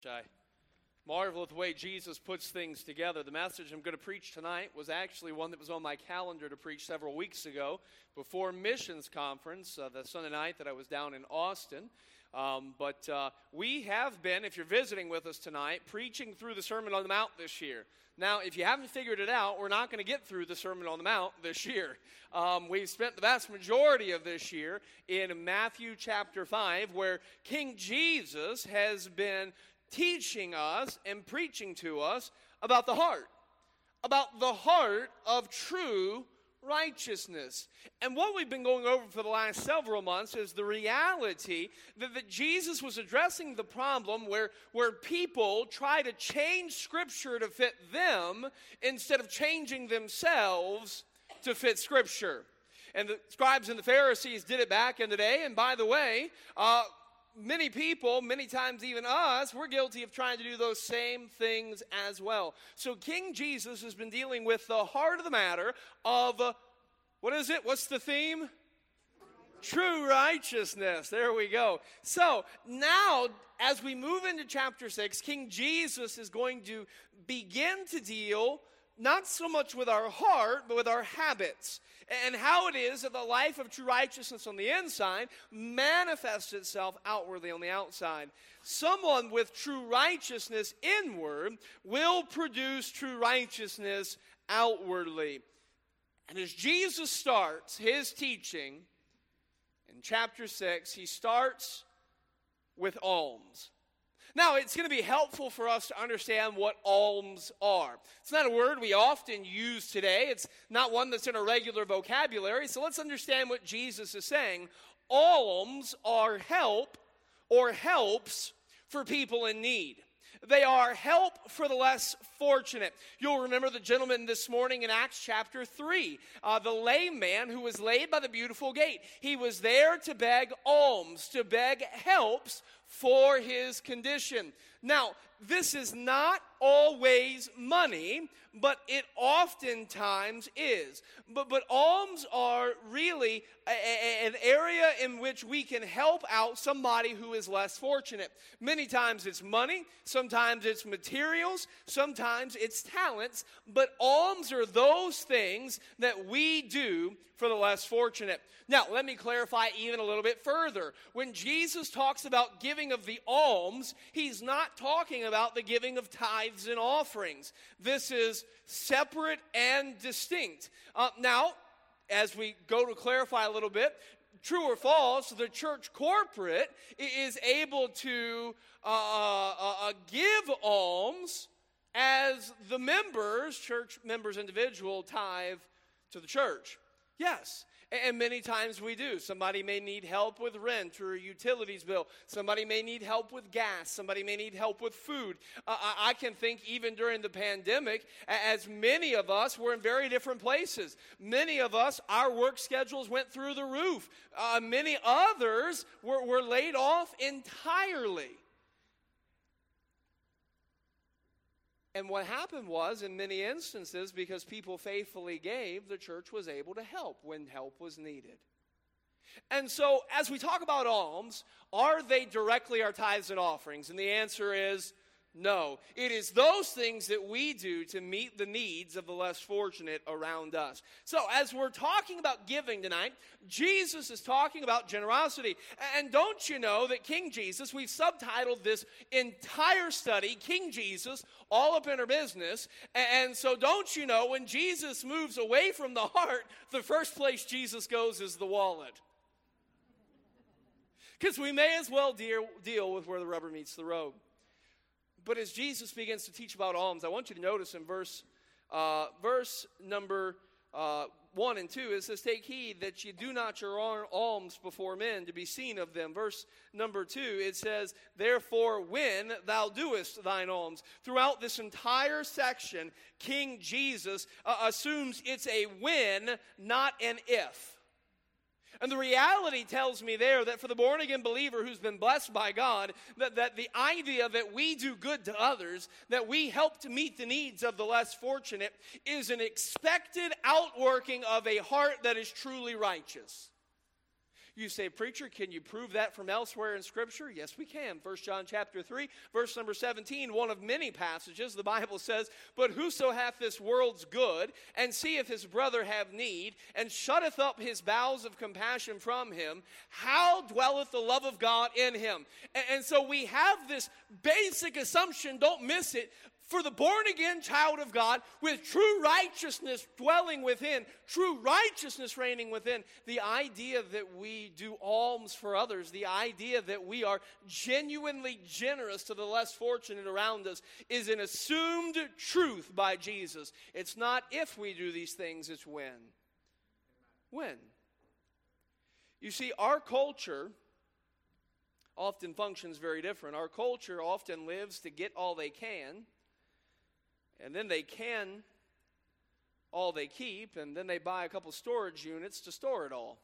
I marvel at the way Jesus puts things together. The message I'm going to preach tonight was actually one that was on my calendar to preach several weeks ago before missions conference, the Sunday night that I was down in Austin. But we have been, if you're visiting with us tonight, preaching through the Sermon on the Mount this year. Now, if you haven't figured it out, we're not going to get through the Sermon on the Mount this year. We've spent the vast majority of this year in Matthew chapter 5, where King Jesus has been teaching us and preaching to us about the heart of true righteousness. And what we've been going over for the last several months is the reality that Jesus was addressing the problem where people try to change Scripture to fit them instead of changing themselves to fit Scripture. And the scribes and the Pharisees did it back in the day. And by the way, many people, many times even us, we're guilty of trying to do those same things as well. So King Jesus has been dealing with the heart of the matter of, what is it? What's the theme? True righteousness. There we go. So now, as we move into chapter 6, King Jesus is going to begin to deal not so much with our heart, but with our habits, and how it is that the life of true righteousness on the inside manifests itself outwardly on the outside. Someone with true righteousness inward will produce true righteousness outwardly. And as Jesus starts his teaching in chapter 6, he starts with alms. Now, it's going to be helpful for us to understand what alms are. It's not a word we often use today. It's not one that's in our regular vocabulary. So let's understand what Jesus is saying. Alms are help or helps for people in need. They are help for the less fortunate. You'll remember the gentleman this morning in Acts chapter 3, the lame man who was laid by the beautiful gate. He was there to beg alms, to beg helps for his condition. Now, this is not always money, but it oftentimes is. But alms are really an area in which we can help out somebody who is less fortunate. Many times it's money, sometimes it's materials, sometimes it's talents, but alms are those things that we do for the less fortunate. Now, let me clarify even a little bit further. When Jesus talks about giving of the alms, he's not talking about the giving of tithes and offerings. This is separate and distinct. Now, as we go to clarify a little bit, true or false, the church corporate is able to give alms as the members, church members individual, tithe to the church. Yes. And many times we do. Somebody may need help with rent or a utilities bill. Somebody may need help with gas. Somebody may need help with food. I can think even during the pandemic, as many of us were in very different places. Many of us, our work schedules went through the roof. Many others were laid off entirely. And what happened was, in many instances, because people faithfully gave, the church was able to help when help was needed. And so, as we talk about alms, are they directly our tithes and offerings? And the answer is no. It is those things that we do to meet the needs of the less fortunate around us. So, as we're talking about giving tonight, Jesus is talking about generosity. And don't you know that King Jesus, we've subtitled this entire study, King Jesus, all up in our business. And so don't you know, when Jesus moves away from the heart, the first place Jesus goes is the wallet. Because we may as well deal with where the rubber meets the road. But as Jesus begins to teach about alms, I want you to notice in verse number 1 and 2, it says, "Take heed that you do not your alms before men to be seen of them." Verse number 2, it says, "Therefore when thou doest thine alms." Throughout this entire section, King Jesus assumes it's a when, not an if. And the reality tells me there that for the born-again believer who's been blessed by God, that the idea that we do good to others, that we help to meet the needs of the less fortunate, is an expected outworking of a heart that is truly righteous. You say, preacher, can you prove that from elsewhere in Scripture? Yes, we can. 1 John chapter 3, verse number 17, one of many passages, the Bible says, "But whoso hath this world's good, and seeth his brother have need, and shutteth up his bowels of compassion from him, how dwelleth the love of God in him?" And so we have this basic assumption, don't miss it, for the born-again child of God, with true righteousness dwelling within, true righteousness reigning within, the idea that we do alms for others, the idea that we are genuinely generous to the less fortunate around us, is an assumed truth by Jesus. It's not if we do these things, it's when. When? You see, our culture often functions very different. Our culture often lives to get all they can, and then they can all they keep, and then they buy a couple storage units to store it all.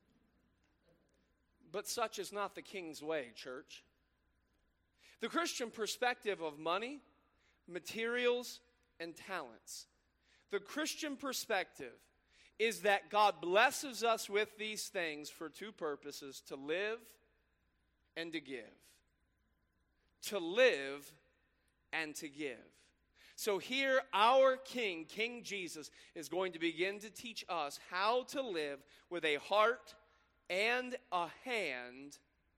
But such is not the King's way, church. The Christian perspective of money, materials, and talents. The Christian perspective is that God blesses us with these things for two purposes: to live and to give. To live and to give. So here, our King, King Jesus, is going to begin to teach us how to live with a heart and a hand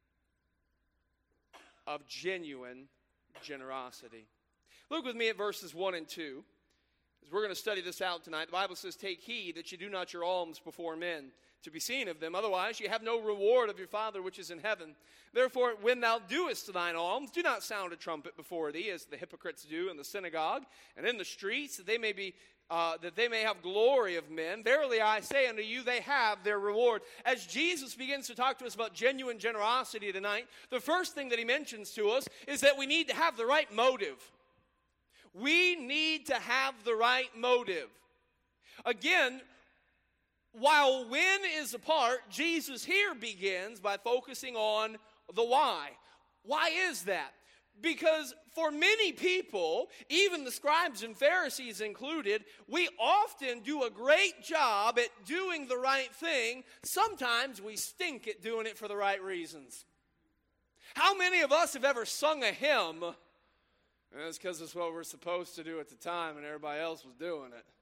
of genuine generosity. Look with me at verses 1 and 2. As we're going to study this out tonight, the Bible says, "Take heed that you do not your alms before men, to be seen of them. Otherwise, you have no reward of your Father which is in heaven. Therefore, when thou doest thine alms, do not sound a trumpet before thee, as the hypocrites do in the synagogue and in the streets, that they may have glory of men. Verily, I say unto you, they have their reward." As Jesus begins to talk to us about genuine generosity tonight, the first thing that he mentions to us is that we need to have the right motive. We need to have the right motive. Again, while when is a part, Jesus here begins by focusing on the why. Why is that? Because for many people, even the scribes and Pharisees included, we often do a great job at doing the right thing. Sometimes we stink at doing it for the right reasons. How many of us have ever sung a hymn? And it's because it's what we're supposed to do at the time and everybody else was doing it.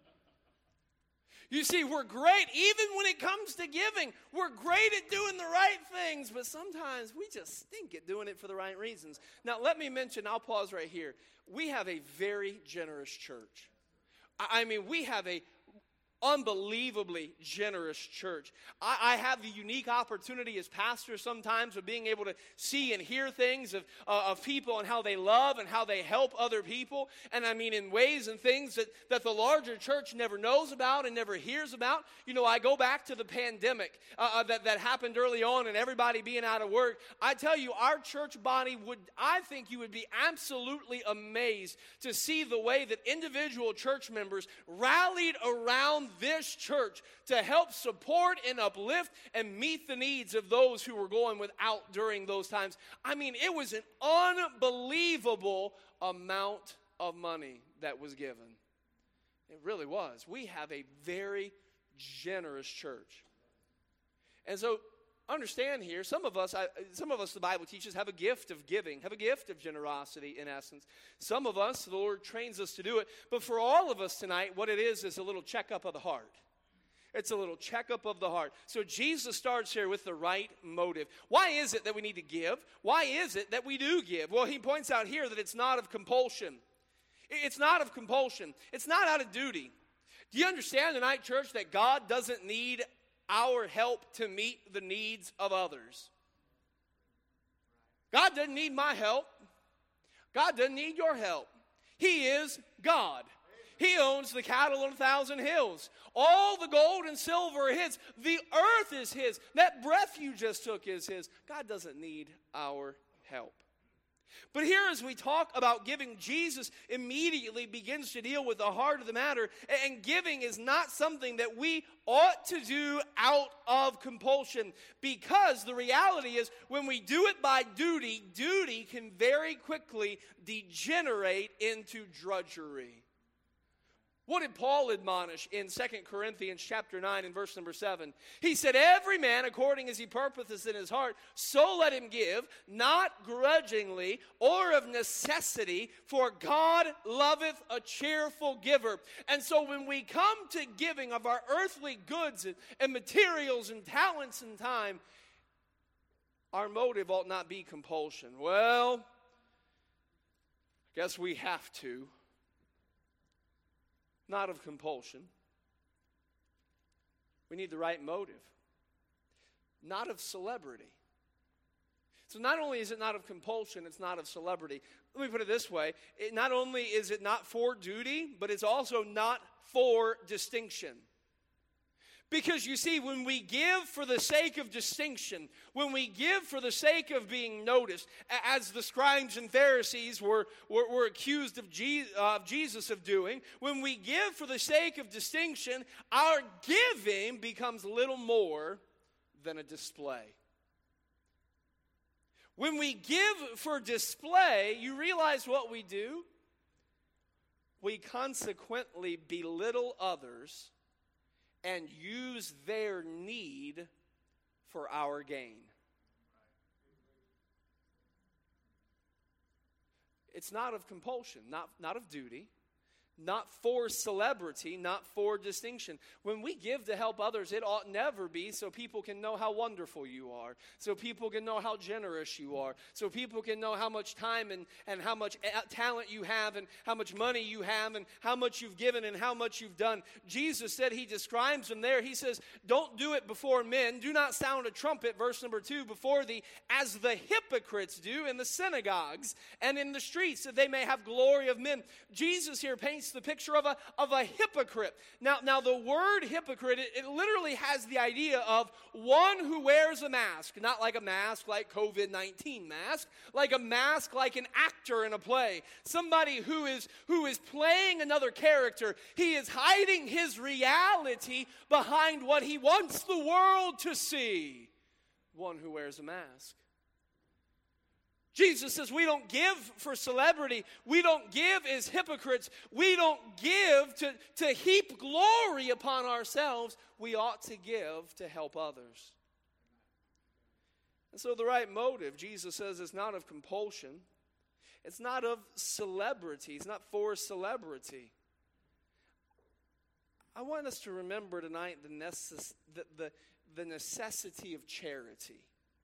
You see, we're great, even when it comes to giving. We're great at doing the right things, but sometimes we just stink at doing it for the right reasons. Now, let me mention, I'll pause right here. We have a very generous church. I mean, we have a unbelievably generous church. I have the unique opportunity as pastor sometimes of being able to see and hear things of people and how they love and how they help other people. And I mean in ways and things that the larger church never knows about and never hears about. You know, I go back to the pandemic that happened early on and everybody being out of work. I tell you, our church body I think you would be absolutely amazed to see the way that individual church members rallied around this church to help support and uplift and meet the needs of those who were going without during those times. I mean, it was an unbelievable amount of money that was given. It really was. We have a very generous church. And so, understand here, some of us, the Bible teaches, have a gift of giving, have a gift of generosity in essence. Some of us, the Lord trains us to do it. But for all of us tonight, what it is a little checkup of the heart. It's a little checkup of the heart. So Jesus starts here with the right motive. Why is it that we need to give? Why is it that we do give? Well, he points out here that it's not of compulsion. It's not of compulsion. It's not out of duty. Do you understand tonight, church, that God doesn't need our help to meet the needs of others? God doesn't need my help. God doesn't need your help. He is God. He owns the cattle on 1,000 hills. All the gold and silver are his. The earth is his. That breath you just took is his. God doesn't need our help. But here as we talk about giving, Jesus immediately begins to deal with the heart of the matter. And giving is not something that we ought to do out of compulsion. Because the reality is when we do it by duty, duty can very quickly degenerate into drudgery. What did Paul admonish in 2 Corinthians chapter 9 and verse number 7? He said, every man according as he purposeth in his heart, so let him give, not grudgingly or of necessity, for God loveth a cheerful giver. And so when we come to giving of our earthly goods and materials and talents and time, our motive ought not be compulsion. Well, I guess we have to. Not of compulsion. We need the right motive. Not of celebrity. So not only is it not of compulsion, it's not of celebrity. Let me put it this way. Not only is it not for duty, but it's also not for distinction. Because you see, when we give for the sake of distinction, when we give for the sake of being noticed, as the scribes and Pharisees were accused of Jesus of doing, when we give for the sake of distinction, our giving becomes little more than a display. When we give for display, you realize what we do? We consequently belittle others and use their need for our gain. It's not of compulsion, not of duty, not for celebrity, not for distinction. When we give to help others, it ought never be so people can know how wonderful you are, so people can know how generous you are, so people can know how much time and how much talent you have and how much money you have and how much you've given and how much you've done. Jesus said, he describes them there. He says, don't do it before men. Do not sound a trumpet, verse number 2, before thee, as the hypocrites do in the synagogues and in the streets, that they may have glory of men. Jesus here paints the picture of a hypocrite. Now the word hypocrite, it literally has the idea of one who wears a mask, not like a mask like COVID-19 mask, like a mask like an actor in a play. Somebody who is playing another character. He is hiding his reality behind what he wants the world to see. One who wears a mask. Jesus says we don't give for celebrity. We don't give as hypocrites. We don't give to heap glory upon ourselves. We ought to give to help others. And so the right motive, Jesus says, is not of compulsion. It's not of celebrity. It's not for celebrity. I want us to remember tonight the necessity of charity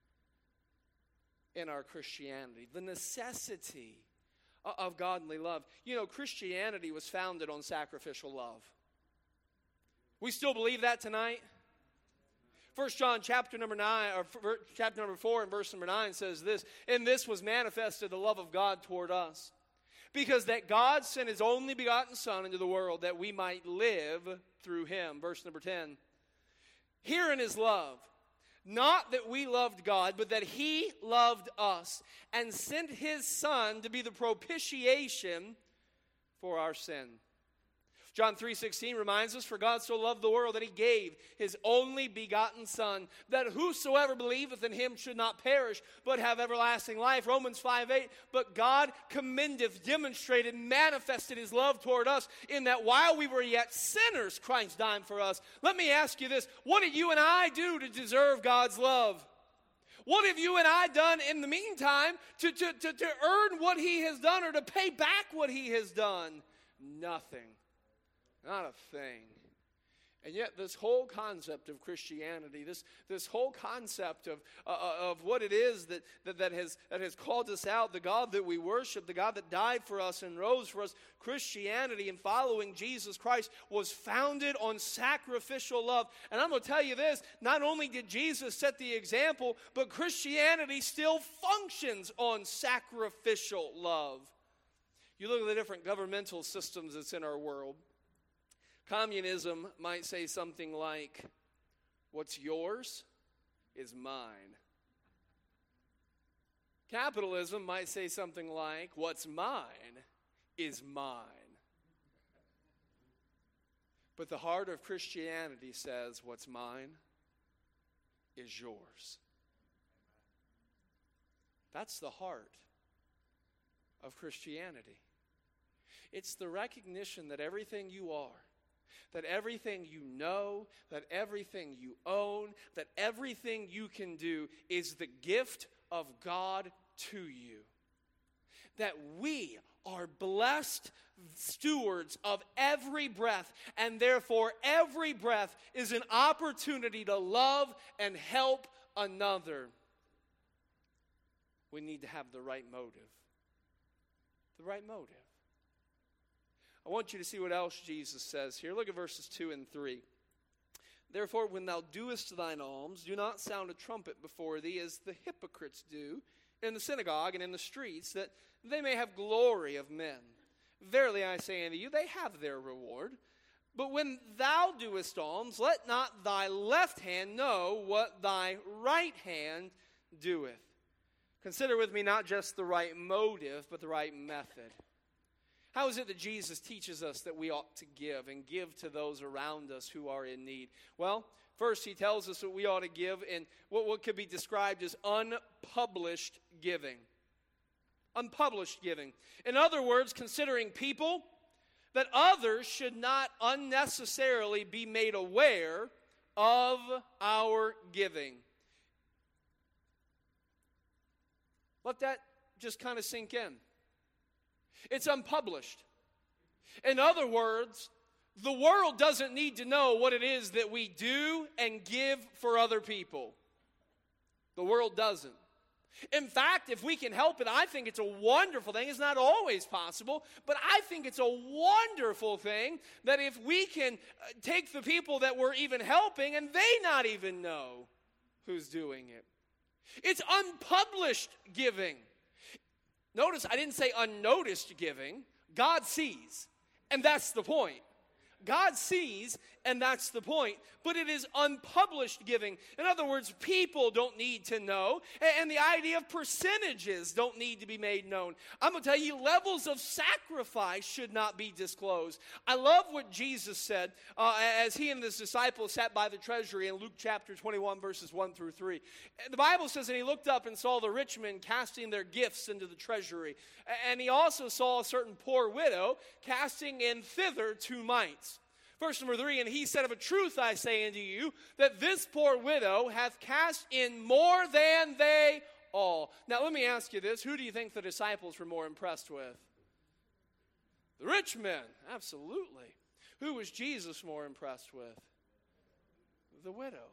in our Christianity, the necessity of godly love. You know, Christianity was founded on sacrificial love. We still believe that tonight? 1 John chapter number 9, or chapter number 4 and verse number 9 says this, "In this was manifested the love of God toward us, because that God sent his only begotten Son into the world that we might live through him." Verse number 10. "Herein is love, not that we loved God, but that he loved us and sent his Son to be the propitiation for our sin." John 3:16 reminds us, "For God so loved the world that he gave his only begotten Son, that whosoever believeth in him should not perish, but have everlasting life." Romans 5:8, "But God commendeth," demonstrated, manifested his love toward us, in that while we were yet sinners, Christ died for us. Let me ask you this. What did you and I do to deserve God's love? What have you and I done in the meantime to earn what he has done or to pay back what he has done? Nothing. Not a thing. And yet this whole concept of Christianity, this whole concept of what it is that has called us out, the God that we worship, the God that died for us and rose for us, Christianity and following Jesus Christ was founded on sacrificial love. And I'm going to tell you this, not only did Jesus set the example, but Christianity still functions on sacrificial love. You look at the different governmental systems that's in our world. Communism might say something like, "What's yours is mine." Capitalism might say something like, "What's mine is mine." But the heart of Christianity says, "What's mine is yours." That's the heart of Christianity. It's the recognition that everything you are, that everything you know, that everything you own, that everything you can do is the gift of God to you. That we are blessed stewards of every breath, and therefore every breath is an opportunity to love and help another. We need to have the right motive. The right motive. I want you to see what else Jesus says here. Look at verses 2 and 3. Therefore, when thou doest thine alms, do not sound a trumpet before thee, as the hypocrites do in the synagogue and in the streets, that they may have glory of men. Verily I say unto you, they have their reward. But when thou doest alms, let not thy left hand know what thy right hand doeth. Consider with me not just the right motive, but the right method. How is it that Jesus teaches us that we ought to give and give to those around us who are in need? Well, first he tells us that we ought to give in what could be described as unpublished giving. Unpublished giving. In other words, considering people that others should not unnecessarily be made aware of our giving. Let that just kind of sink in. It's unpublished. In other words, the world doesn't need to know what it is that we do and give for other people. The world doesn't. In fact, if we can help it, I think it's a wonderful thing. It's not always possible, but I think it's a wonderful thing that if we can take the people that we're even helping and they not even know who's doing it. It's unpublished giving. Notice I didn't say unnoticed giving. God sees, and that's the point. God sees, and that's the point. But it is unpublished giving. In other words, people don't need to know, and the idea of percentages don't need to be made known. I'm going to tell you, levels of sacrifice should not be disclosed. I love what Jesus said as he and his disciples sat by the treasury in Luke chapter 21, verses 1 through 3. The Bible says, and he looked up and saw the rich men casting their gifts into the treasury. And he also saw a certain poor widow casting in thither 2 mites. Verse number 3, and he said, of a truth I say unto you, that this poor widow hath cast in more than they all. Now let me ask you this, who do you think the disciples were more impressed with? The rich men, absolutely. Who was Jesus more impressed with? The widow.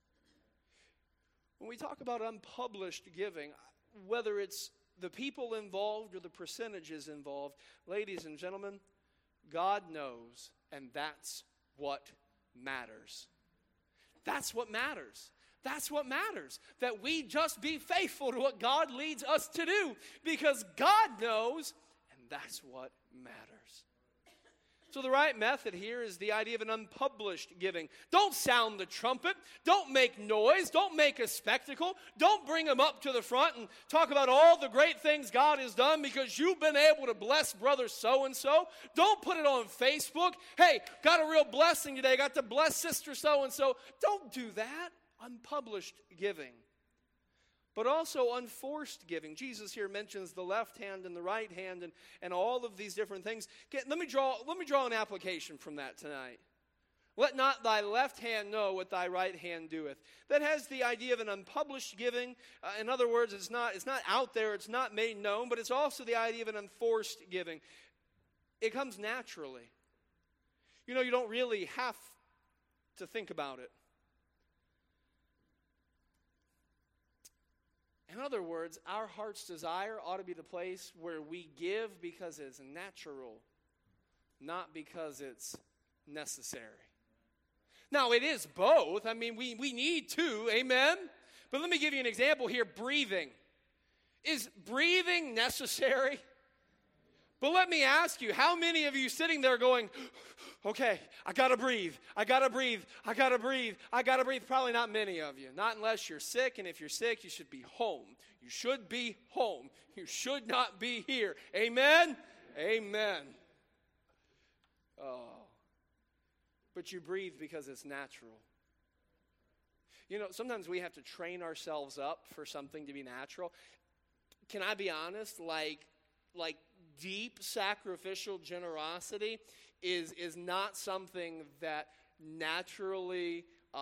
When we talk about unpublished giving, whether it's the people involved or the percentages involved, ladies and gentlemen, God knows, and that's what matters. That's what matters. That's what matters. That we just be faithful to what God leads us to do, because God knows, and that's what matters. So the right method here is the idea of an unpublished giving. Don't sound the trumpet. Don't make noise. Don't make a spectacle. Don't bring them up to the front and talk about all the great things God has done because you've been able to bless brother so-and-so. Don't put it on Facebook. Hey, got a real blessing today. Got to bless sister so-and-so. Don't do that. Unpublished giving. But also unforced giving. Jesus here mentions the left hand and the right hand and all of these different things. Let me draw an application from that tonight. Let not thy left hand know what thy right hand doeth. That has the idea of an unpublished giving. In other words, it's not out there, it's not made known, but it's also the idea of an unforced giving. It comes naturally. You know, you don't really have to think about it. In other words, our heart's desire ought to be the place where we give because it's natural, not because it's necessary. Now, it is both. I mean, we need to, amen? But let me give you an example here, breathing. Is breathing necessary? But let me ask you, how many of you sitting there going, okay, I got to breathe, I got to breathe, I got to breathe, I got to breathe? Probably not many of you. Not unless you're sick, and if you're sick, you should be home. You should be home. You should not be here. Amen? Amen. Oh. But you breathe because it's natural. You know, sometimes we have to train ourselves up for something to be natural. Can I be honest? Like deep sacrificial generosity is not something that naturally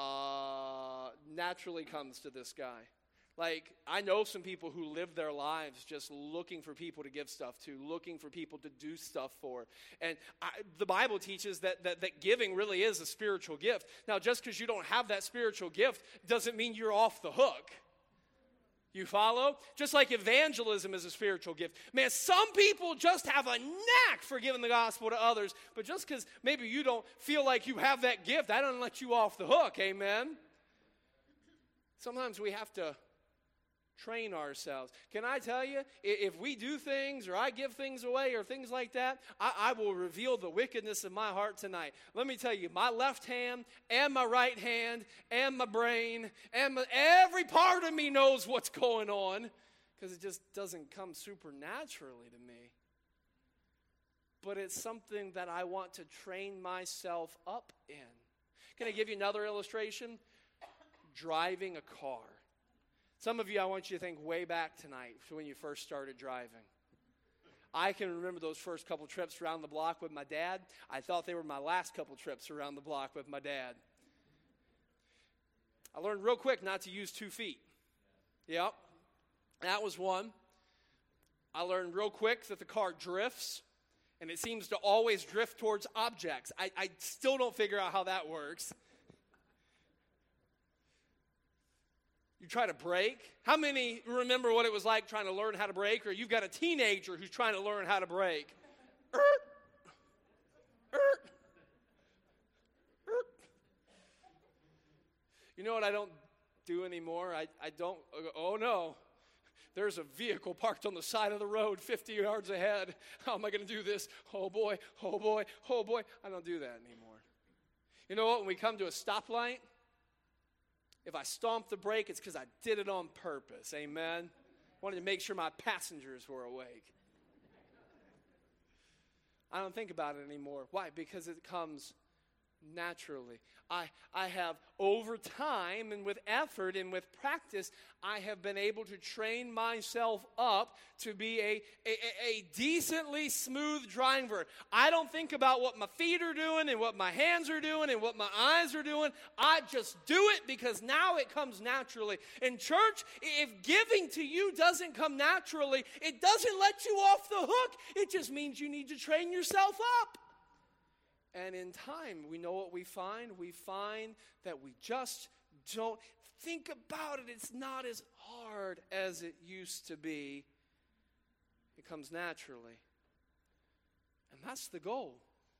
comes to this guy. Like, I know some people who live their lives just looking for people to give stuff to, looking for people to do stuff for. And the Bible teaches that giving really is a spiritual gift. Now, just because you don't have that spiritual gift doesn't mean you're off the hook. You follow? Just like evangelism is a spiritual gift. Man, some people just have a knack for giving the gospel to others, but just because maybe you don't feel like you have that gift, that doesn't let you off the hook, amen? Sometimes we have to train ourselves. Can I tell you, if we do things or I give things away or things like that, I will reveal the wickedness of my heart tonight. Let me tell you, my left hand and my right hand and my brain and every part of me knows what's going on because it just doesn't come supernaturally to me. But it's something that I want to train myself up in. Can I give you another illustration? Driving a car. Some of you, I want you to think way back tonight to when you first started driving. I can remember those first couple trips around the block with my dad. I thought they were my last couple trips around the block with my dad. I learned real quick not to use 2 feet. Yep, that was one. I learned real quick that the car drifts, and it seems to always drift towards objects. I still don't figure out how that works. You try to brake. How many remember what it was like trying to learn how to brake? Or you've got a teenager who's trying to learn how to brake. You know what I don't do anymore? I don't, oh no, there's a vehicle parked on the side of the road 50 yards ahead. How am I going to do this? Oh boy, oh boy, oh boy. I don't do that anymore. You know what? When we come to a stoplight, if I stomp the brake, it's because I did it on purpose. Amen? Wanted to make sure my passengers were awake. I don't think about it anymore. Why? Because it comes naturally. I have, over time and with effort and with practice, I have been able to train myself up to be a decently smooth driver. I don't think about what my feet are doing and what my hands are doing and what my eyes are doing. I just do it because now it comes naturally. In church, if giving to you doesn't come naturally, it doesn't let you off the hook. It just means you need to train yourself up. And in time, we know what we find. We find that we just don't think about it. It's not as hard as it used to be. It comes naturally. And that's the goal.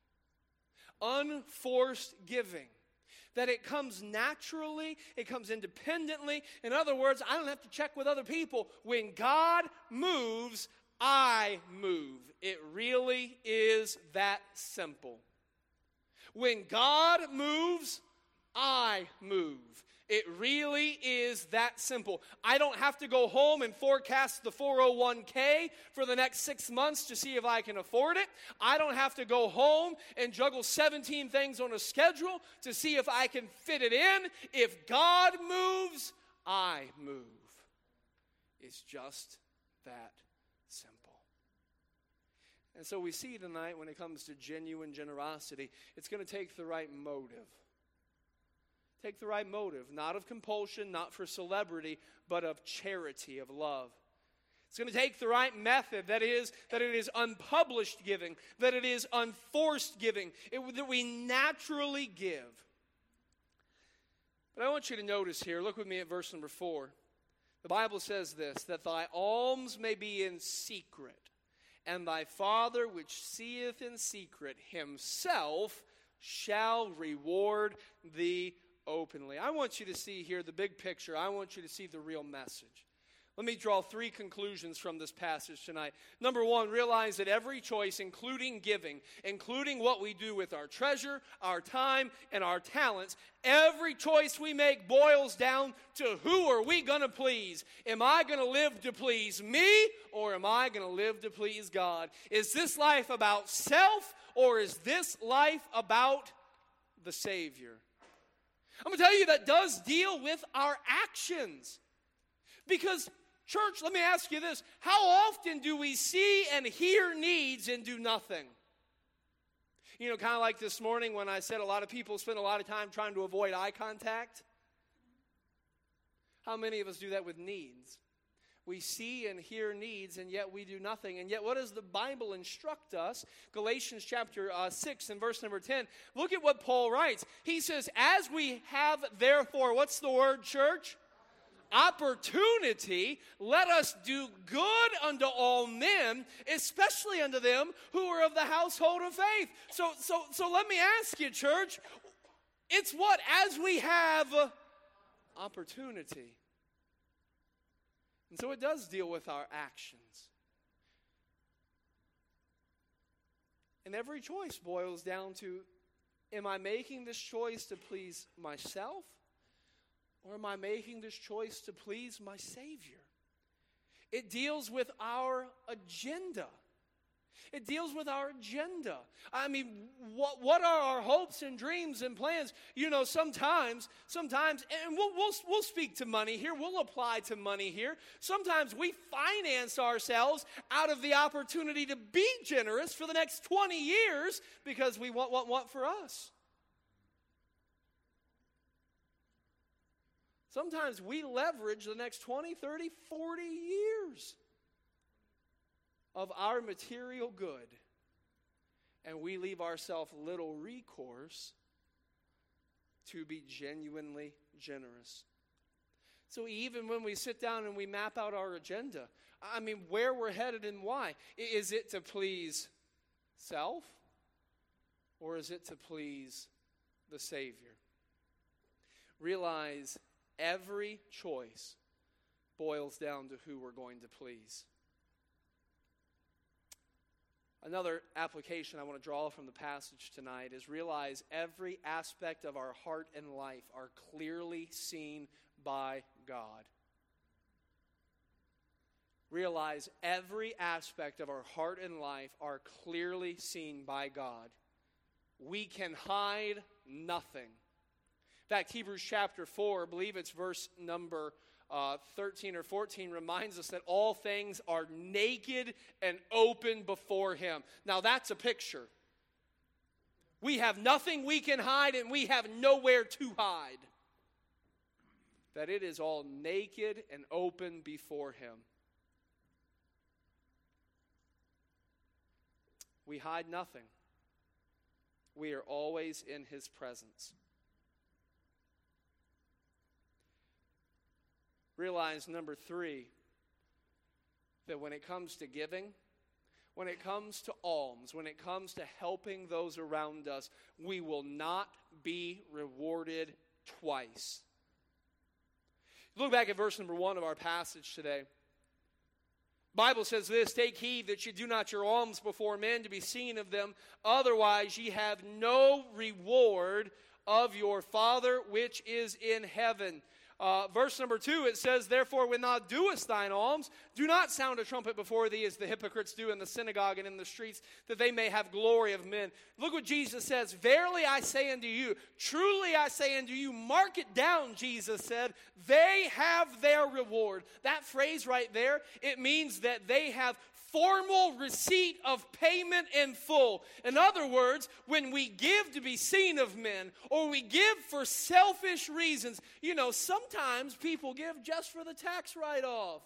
Unforced giving. That it comes naturally, it comes independently. In other words, I don't have to check with other people. When God moves, I move. It really is that simple. When God moves, I move. It really is that simple. I don't have to go home and forecast the 401k for the next 6 months to see if I can afford it. I don't have to go home and juggle 17 things on a schedule to see if I can fit it in. If God moves, I move. It's just that simple. And so we see tonight when it comes to genuine generosity, it's going to take the right motive. Take the right motive, not of compulsion, not for celebrity, but of charity, of love. It's going to take the right method, that it is unpublished giving, that it is unforced giving, that we naturally give. But I want you to notice here, look with me at verse number 4. The Bible says this, that thy alms may be in secret, and thy Father which seeth in secret himself shall reward thee openly. I want you to see here the big picture. I want you to see the real message. Let me draw 3 conclusions from this passage tonight. Number 1, realize that every choice, including giving, including what we do with our treasure, our time, and our talents, every choice we make boils down to who are we going to please? Am I going to live to please me, or am I going to live to please God? Is this life about self, or is this life about the Savior? I'm going to tell you that does deal with our actions. Because Church, let me ask you this. How often do we see and hear needs and do nothing? You know, kind of like this morning when I said a lot of people spend a lot of time trying to avoid eye contact. How many of us do that with needs? We see and hear needs, and yet we do nothing. And yet what does the Bible instruct us? Galatians chapter 6 and verse number 10. Look at what Paul writes. He says, as we have therefore, what's the word, church? Opportunity, let us do good unto all men, especially unto them who are of the household of faith. So let me ask you, church, it's what? As we have opportunity. And so it does deal with our actions. And every choice boils down to, am I making this choice to please myself? Or am I making this choice to please my Savior? It deals with our agenda. It deals with our agenda. I mean, what are our hopes and dreams and plans? You know, sometimes, and we'll speak to money here. We'll apply to money here. Sometimes we finance ourselves out of the opportunity to be generous for the next 20 years because we want what for us. Sometimes we leverage the next 20, 30, 40 years of our material good, and we leave ourselves little recourse to be genuinely generous. So even when we sit down and we map out our agenda, I mean, where we're headed and why, is it to please self, or is it to please the Savior? Realize every choice boils down to who we're going to please. Another application I want to draw from the passage tonight is realize every aspect of our heart and life are clearly seen by God. Realize every aspect of our heart and life are clearly seen by God. We can hide nothing. In fact, Hebrews chapter 4, I believe it's verse number 13 or 14, reminds us that all things are naked and open before Him. Now that's a picture. We have nothing we can hide, and we have nowhere to hide. That it is all naked and open before Him. We hide nothing. We are always in His presence. Realize, number 3, that when it comes to giving, when it comes to alms, when it comes to helping those around us, we will not be rewarded twice. Look back at verse number 1 of our passage today. The Bible says this, take heed that you do not your alms before men to be seen of them, otherwise ye have no reward of your Father which is in heaven. Verse number 2, it says, therefore, when thou doest thine alms, do not sound a trumpet before thee as the hypocrites do in the synagogue and in the streets, that they may have glory of men. Look what Jesus says, verily I say unto you, truly I say unto you, mark it down, Jesus said, they have their reward. That phrase right there, it means that they have formal receipt of payment in full. In other words, when we give to be seen of men, or we give for selfish reasons, you know, sometimes people give just for the tax write-off.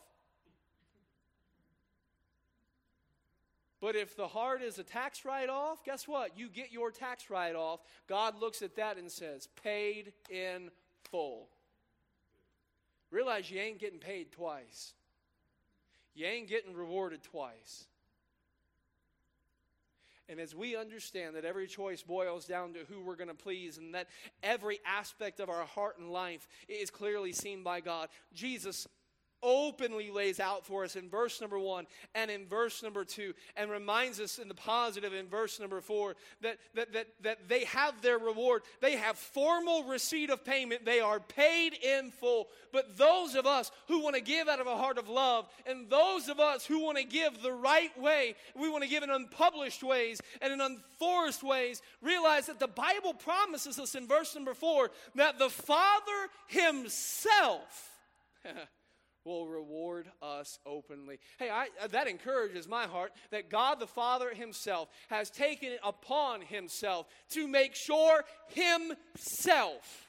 But if the heart is a tax write-off, guess what? You get your tax write-off. God looks at that and says, paid in full. Realize you ain't getting paid twice. You ain't getting rewarded twice. And as we understand that every choice boils down to who we're going to please, and that every aspect of our heart and life is clearly seen by God, Jesus openly lays out for us in verse number 1 and in verse number 2, and reminds us in the positive in verse number 4 that they have their reward. They have formal receipt of payment. They are paid in full. But those of us who want to give out of a heart of love, and those of us who want to give the right way, we want to give in unpublished ways and in unforced ways, realize that the Bible promises us in verse number 4 that the Father Himself will reward us openly. Hey, that encourages my heart that God the Father himself has taken it upon himself to make sure himself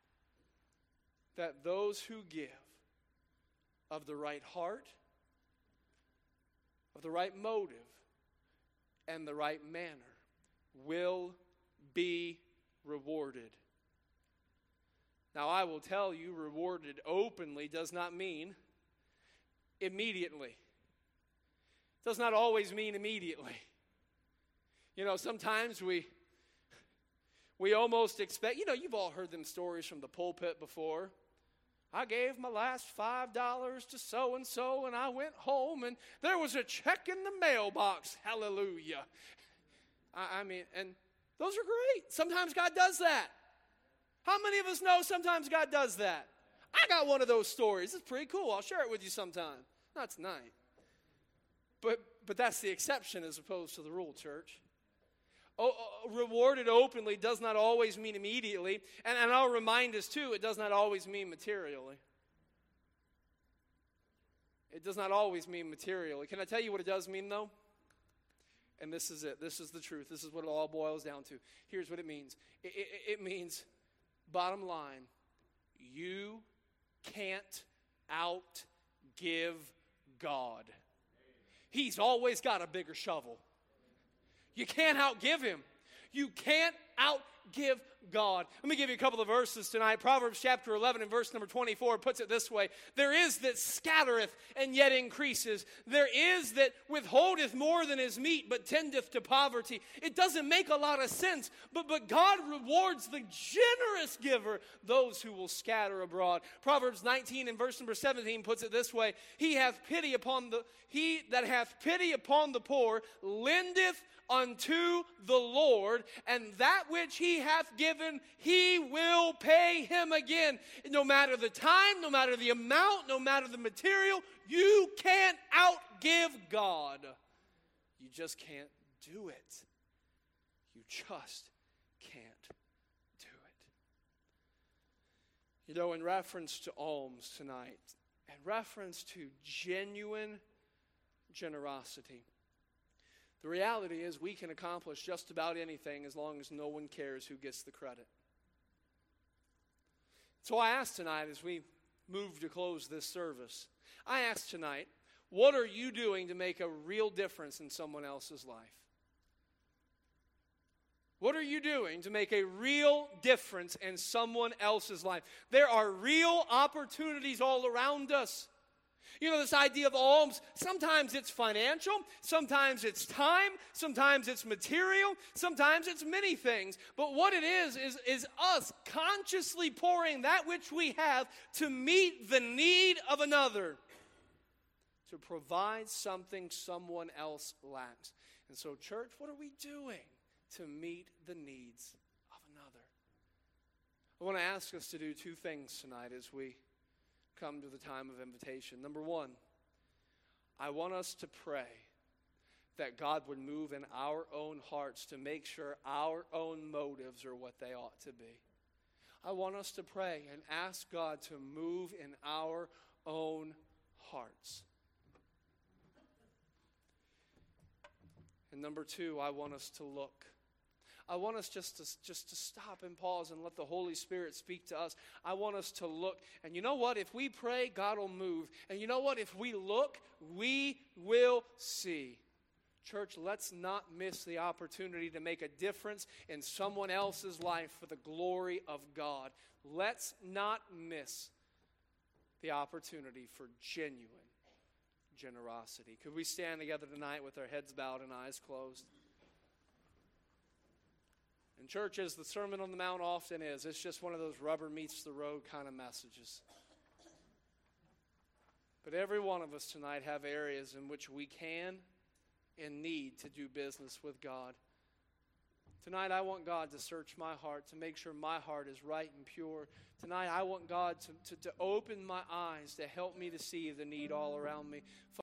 that those who give of the right heart, of the right motive, and the right manner will be rewarded. Now, I will tell you, rewarded openly does not mean immediately. It does not always mean immediately. You know, sometimes we almost expect, you've all heard them stories from the pulpit before. I gave my last $5 to so-and-so, and I went home, and there was a check in the mailbox. Hallelujah. I mean, and those are great. Sometimes God does that. How many of us know sometimes God does that? I got one of those stories. It's pretty cool. I'll share it with you sometime. Not tonight. But that's the exception as opposed to the rule, church. Rewarded openly does not always mean immediately. And I'll remind us, too, it does not always mean materially. It does not always mean materially. Can I tell you what it does mean, though? And this is it. This is the truth. This is what it all boils down to. Here's what it means. It means... Bottom line, you can't outgive God. He's always got a bigger shovel. You can't outgive him. You can't outgive God. Let me give you a couple of verses tonight. Proverbs chapter 11 and verse number 24 puts it this way. There is that scattereth and yet increases. There is that withholdeth more than is meet, but tendeth to poverty. It doesn't make a lot of sense, but God rewards the generous giver, those who will scatter abroad. Proverbs 19 and verse number 17 puts it this way. He that hath pity upon the poor lendeth unto the Lord, and that which he hath given, he will pay him again. No matter the time, no matter the amount, no matter the material, you can't outgive God. You just can't do it. You just can't do it. In reference to alms tonight, in reference to genuine generosity, the reality is we can accomplish just about anything as long as no one cares who gets the credit. So I ask tonight as we move to close this service, I ask tonight, what are you doing to make a real difference in someone else's life? What are you doing to make a real difference in someone else's life? There are real opportunities all around us. This idea of alms, sometimes it's financial, sometimes it's time, sometimes it's material, sometimes it's many things. But what it is us consciously pouring that which we have to meet the need of another, to provide something someone else lacks. And so, church, what are we doing to meet the needs of another? I want to ask us to do two things tonight as we come to the time of invitation. Number one, I want us to pray that God would move in our own hearts to make sure our own motives are what they ought to be. I want us to pray and ask God to move in our own hearts. And number two, I want us to look. I want us just to stop and pause and let the Holy Spirit speak to us. I want us to look. And you know what? If we pray, God will move. And you know what? If we look, we will see. Church, let's not miss the opportunity to make a difference in someone else's life for the glory of God. Let's not miss the opportunity for genuine generosity. Could we stand together tonight with our heads bowed and eyes closed? And church, as the Sermon on the Mount often is, it's just one of those rubber meets the road kind of messages. But every one of us tonight have areas in which we can and need to do business with God. Tonight I want God to search my heart to make sure my heart is right and pure. Tonight I want God to open my eyes to help me to see the need all around me.